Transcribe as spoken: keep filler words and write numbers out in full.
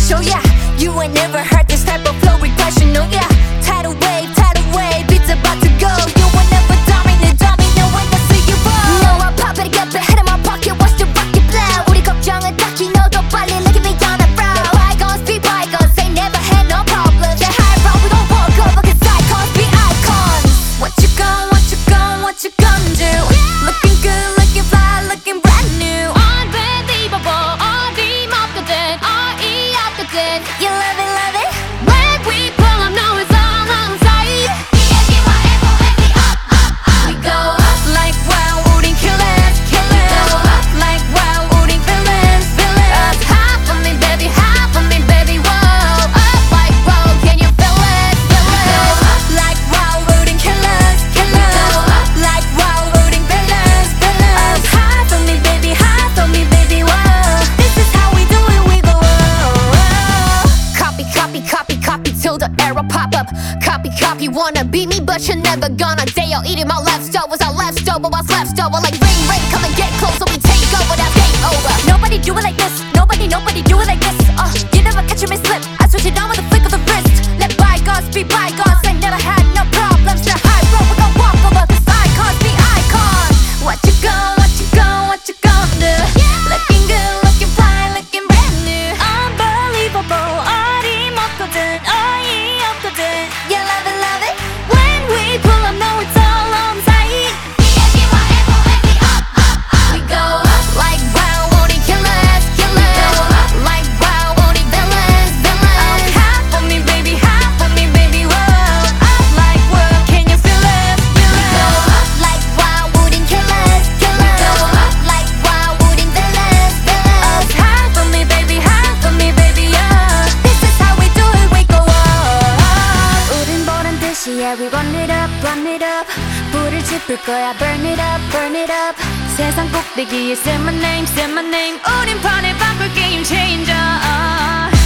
show, yeah. You ain't never heard this type of flow regression, no, yeah. Tidal wave, tidal wave, beats about to go. You will never dominate, dominate when I see you roll. No, I pop it, get the head in my pocket, watch the rocket blow. 우리 걱정은 딱히 너도 빨리 look at me on the road. The bygones be bygones, they never had no problems. They high roll, we gon' walk over, cause icons be icons. What you gon', what you gon', what you gon' do? Looking good, looking fly, looking brand new. Unbelievable, 어림없거든, 어이없거든. You love it, love it? When we pull up, no, it's all on sight. We go up like wow, 우린 killers, killers. We go up like wow, 우린 villains, villains. Up high for me, baby, high for me, baby, whoa. Up like whoa, can you feel it, feel We go it? up like wow, 우린 killers, killers. We go up like wow, 우린 villains, villains. Up high for me, baby, high for me, baby, whoa. This is how we do it, we go up. Copy, copy, copy, copy till the arrow pop up. Copy, copy, wanna be me, but you're never gonna dare. Eating my leftovers, our leftover, what's left over? Like rain, rain, come and get closer, we take over, that's game over. Nobody do it like this. Nobody, nobody do it like this. Uh, you never catch me slip. I switch it on with a flick of the wrist. Let bygones be bygones. I never had no problems. Now high road, we gon' walk over. Cause icons be icons. What you gon', what you gon', what you gon' do? Looking good, looking fly, looking brand new. Unbelievable, 어림없거든, 어이없거든. You love it, love it? When we pull up, no, it's all on sight. We go up like wow, 우린 killers, killers. We go up like wow, 우린 villains, villains. Up high for me, baby, high for me, baby, whoa. Up like whoa, can you feel it, feel it? We go up like wow, 우린 killers, killers. We go up like wow, 우린 villains, villains. Up high for me, baby, high for me, baby, yeah. This is how we do it, we go up. 우린 보란 듯이 yeah we run it up run it up 불을 지필 거야 burn it up burn it up 세상 꼭대기에 say my name say my name 우린 판을 바꿀 game changer